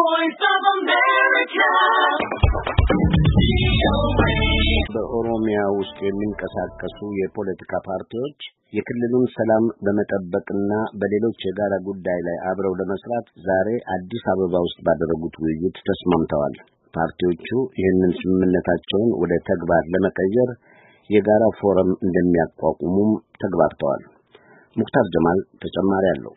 Voice of America. በኦሮሚያ ውስጥ የሚንቀሳቀሱ የፖለቲካ ፓርቲዎች የክልሉን ሰላም በመጠበቅና በሌሎች የጋራ ጉዳይ ላይ አብረው ለመስራት ዛሬ አዲስ አበባ ውስጥ ባደረጉት ውይይት ተስማምተዋል። ፓርቲዎቹ ይህንን ስምምነታቸውን ወደ ተግባር ለመቀየር የጋራ ፎረም እንደሚያቋቁሙም ተግባብተዋል። ሙክታር ጀማል ተጨማሪ አለው።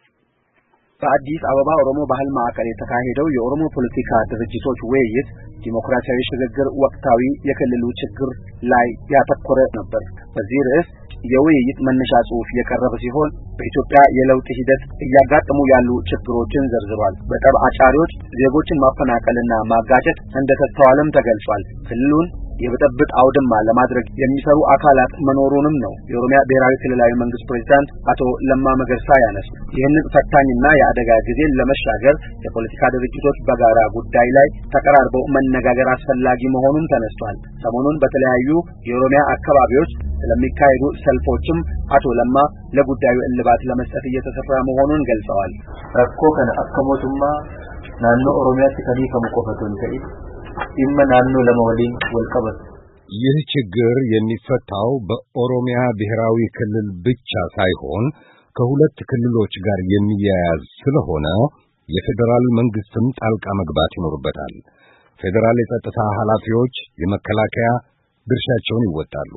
በአዲስ አበባ ኦሮሞ ባህል ማዕከል የተካሄደው የኦሮሞ ፖለቲካ ድርጅቶች ውይይት ዲሞክራሲያዊ ሽግግር ወቅታዊ የክልሉ ችግር ላይ ያተኮረ ነበር። በዚህ ርዕስ የውይይት መነሻ ጽሑፍ የቀረበ ሲሆን በኢትዮጵያ የለውጥ ሂደት እያጋጠሙ ያሉ ችግሮችን ዘርዝሯል። በጠብ አጫሪዎች ዜጎችን ማፈናቀልና ማጋጨት እንደተስተዋለም ተገልጿል። ክልሉን የብጥብጥ አውድማ ለማድረግ የሚሰሩ አካላት መኖሩንም ነው የኦሮሚያ ብሔራዊ ክልላዊ መንግስት ፕሬዝዳንት አቶ ለማ መገርሳ ያነሱ። ይህንን ፈታኝና የአደጋ ጊዜን ለመሻገር የፖለቲካ ድርጅቶች በጋራ ጉዳይ ላይ ተቀራርበው መነጋገር አስፈላጊ መሆኑን ተነስቷል። ሰሞኑን በተለያዩ የኦሮሚያ አካባቢዎች ስለሚካሄዱ ሰልፎችም አቶ ለማ ለጉዳዩ እልባት ለመስጠት እየተሰራ መሆኑን ገልጸዋል። ረኮ ከነ አከሞቱማ ናኖ ኦሮሚያት ከኒ ከመቆፈቱን ተይ ኢመናኑ ለመወሊን ወልቀበት ይህ ችግር የሚፈታው በኦሮሚያ ብሔራዊ ክልል ብቻ ሳይሆን ከሁለት ክልሎች ጋር የሚያያዝ ስለሆነ የፌደራል መንግስትም ጣልቃ መግባት ይኖርበታል። ፌደራል የጸጥታ ኃላፊዎች የመከላከያ ድርሻቸውን ይወጣሉ።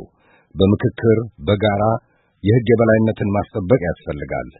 በምክክር በጋራ የሕግ የበላይነትን ማስጠበቅ ያስፈልጋል።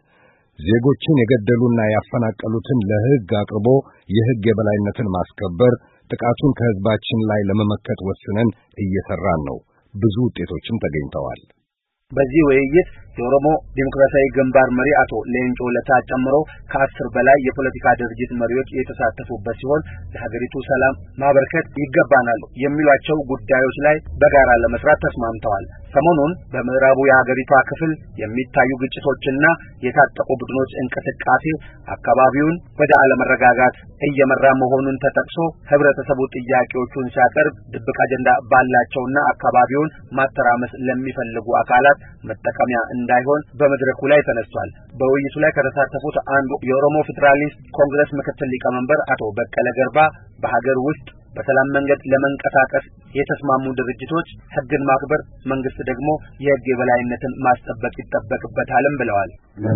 ዜጎችን የገደሉና ያፈናቀሉትን ለሕግ አቅርቦ የሕግ የበላይነትን ማስከበር ጥቃቱን ከህዝባችን ላይ ለመመከት ወስነን እየሰራን ነው። ብዙ ውጤቶችም ተገኝተዋል። በዚህ ውይይት የኦሮሞ ዲሞክራሲያዊ ግንባር መሪ አቶ ሌንጮ ለታ ጨምሮ ከ10 በላይ የፖለቲካ ድርጅት መሪዎች የተሳተፉበት ሲሆን ለሀገሪቱ ሰላም ማበርከት ይገባናል የሚሏቸው ጉዳዮች ላይ በጋራ ለመስራት ተስማምተዋል። ሰሞኑን በምዕራቡ የሀገሪቷ ክፍል የሚታዩ ግጭቶችና የታጠቁ ቡድኖች እንቅስቃሴ አካባቢውን ወደ አለመረጋጋት እየመራ መሆኑን ተጠቅሶ ህብረተሰቡ ጥያቄዎቹን ሲያቀርብ ድብቅ አጀንዳ ባላቸውና አካባቢውን ማተራመስ ለሚፈልጉ አካላት መጠቀሚያ እንዳይሆን በመድረኩ ላይ ተነስቷል። በውይይቱ ላይ ከተሳተፉት አንዱ የኦሮሞ ፌዴራሊስት ኮንግረስ ምክትል ሊቀመንበር አቶ በቀለ ገርባ በሀገር ውስጥ በሰላም መንገድ ለመንቀሳቀስ የተስማሙ ድርጅቶች ህግን ማክበር፣ መንግስት ደግሞ የህግ የበላይነትን ማስጠበቅ ይጠበቅበታልም ብለዋል።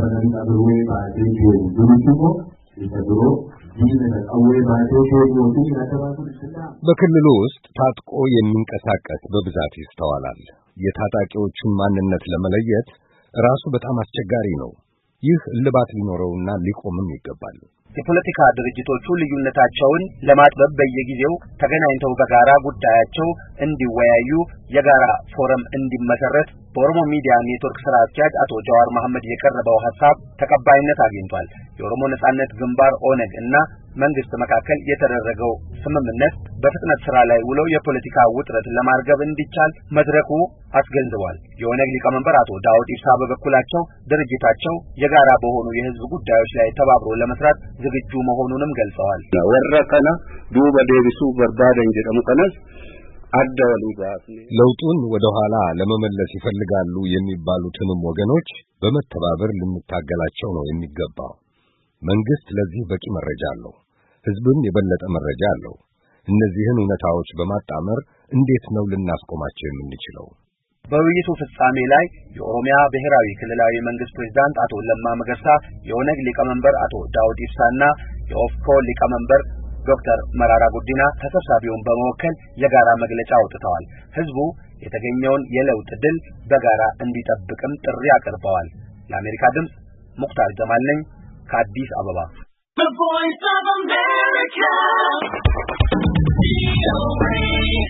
በክልሉ ውስጥ ታጥቆ የሚንቀሳቀስ በብዛት ይስተዋላል። የታጣቂዎቹን ማንነት ለመለየት ራሱ በጣም አስቸጋሪ ነው። ይህ እልባት ሊኖረውና ሊቆምም ይገባል። የፖለቲካ ድርጅቶቹ ልዩነታቸውን ለማጥበብ በየጊዜው ተገናኝተው በጋራ ጉዳያቸው እንዲወያዩ የጋራ ፎረም እንዲመሰረት በኦሮሞ ሚዲያ ኔትወርክ ስራ አስኪያጅ አቶ ጀዋር መሐመድ የቀረበው ሐሳብ ተቀባይነት አግኝቷል። የኦሮሞ ነጻነት ግንባር ኦነግ እና መንግስት መካከል የተደረገው ስምምነት በፍጥነት ስራ ላይ ውሎ የፖለቲካ ውጥረት ለማርገብ እንዲቻል መድረኩ አስገንዝቧል። የኦነግ ሊቀመንበር አቶ ዳውድ ኢብሳ በበኩላቸው ድርጅታቸው የጋራ በሆኑ የህዝብ ጉዳዮች ላይ ተባብሮ ለመስራት ዝግጁ መሆኑንም ገልጸዋል። ወረቀና ዱበ ዴቢሱ በርባደን ጀደሙ ከነስ ለውጡን ወደ ኋላ ለመመለስ ይፈልጋሉ የሚባሉትንም ወገኖች በመተባበር ልንታገላቸው ነው የሚገባው። መንግስት ለዚህ በቂ መረጃ አለው፣ ህዝብም የበለጠ መረጃ አለው። እነዚህን እውነታዎች በማጣመር እንዴት ነው ልናስቆማቸው የምንችለው? በውይይቱ ፍጻሜ ላይ የኦሮሚያ ብሔራዊ ክልላዊ መንግስት ፕሬዝዳንት አቶ ለማ መገርሳ፣ የኦነግ ሊቀመንበር አቶ ዳውድ ኢብሳና የኦፍኮ ሊቀመንበር ዶክተር መራራ ጉዲና ተሰብሳቢውን በመወከል የጋራ መግለጫ አውጥተዋል። ህዝቡ የተገኘውን የለውጥ ድል በጋራ እንዲጠብቅም ጥሪ አቅርበዋል። ለአሜሪካ ድምጽ ሙክታር ጀማል ነኝ ከአዲስ አበባ። The Voice of America.